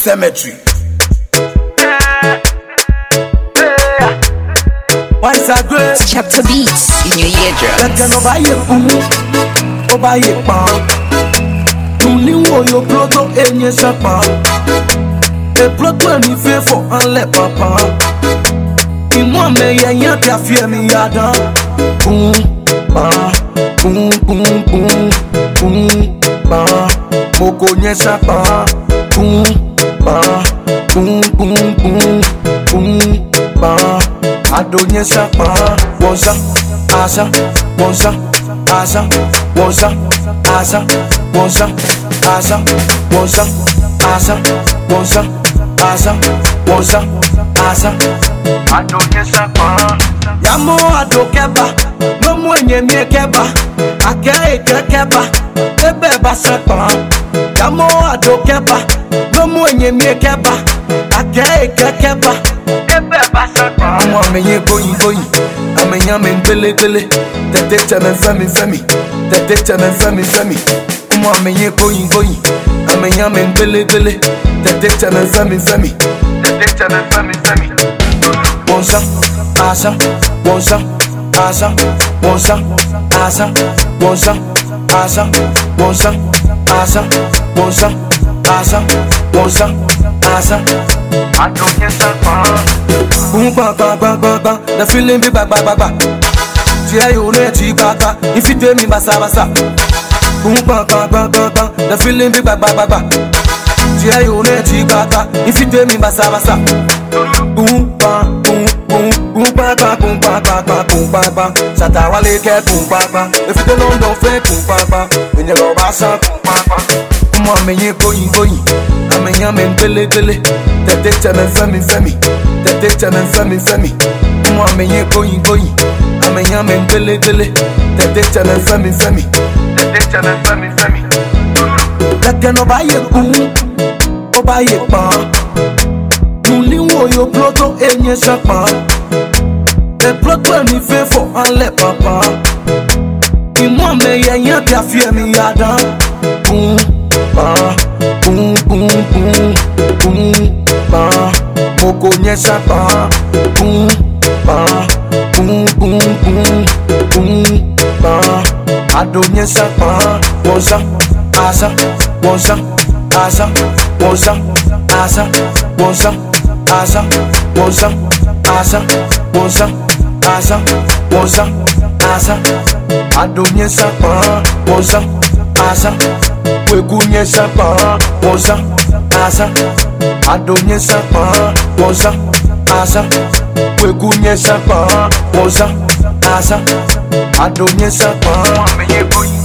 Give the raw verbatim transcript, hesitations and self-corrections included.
cemetery. Why is that great? Chapter beats in your eardrums. Let them buy you, oh buy you, pan. You knew your proto and your sapa. The plot when you fear for and let papa. In one day, I ain't a fear me, yada. Boom, ba, boom, boom, boom, boom, ba. Moko nye sapa. Boom, ba, boom, boom, boom, boom, ba. Adonye sapa. Wonsa, asa, wonsa, asa, wonsa, asa, wonsa, asa, wonsa, asa, wonsa, asa, wonsa, asa. Adonye sapa. Yamo adokeba, no mwenye mie keba, ake eke keba, ebe basapa. Yamo adokeba, no mwenye mie keba, ake eke keba, ebe basapa. Amo amenye going going, amenya mentele tele, tete chame femi femi, tete chame femi femi. Amo amenye going going, amenya mentele tele, tete chame femi femi, tete chame femi femi. Wonsa, asa, wonsa, asa, wonsa, asa, wonsa, asa, wonsa, asa, wonsa, asa, wonsa, asa. Adonye sapa. Boom ba ba ba ba ba, the feeling be ba ba ba ba. Tia yo ne ti ba ba, if you tell me basa basa. Boom ba ba ba ba ba, the feeling be ba ba ba ba. Tia yo ne ti ba ba, if you tell me basa basa. Boom ba boom boom boom ba ba boom ba ba ba boom ba ba. Sata wale ke boom ba ba, if you don't know fe boom ba ba, when you go basa boom ba ba. Come on me ye going going, amenya mentele tele, tete chame femi femi, tete chame femi femi. Come on me ye going going, amenya mentele tele, tete chame femi femi, tete chame femi femi. Let no buy ye boom, oh buy ye pan. Wo yo ploto enye sapa. The plot when you fear for and let papa. In one me ya ya fear me yada. Boom ba, boom boom boom, boom ba. Moko nye sapa. Boom ba, boom boom boom, boom ba. Adonye sapa. Wonsa, asa, wonsa, asa, wonsa, asa, wonsa. Asa, wonsa, asa, wonsa, asa, wonsa, asa. Adonye sapa, wonsa, asa. Wegunye sapa, wonsa, asa. Adonye sapa, wonsa, asa. Wegunye sapa, wonsa, asa. Adonye sapa.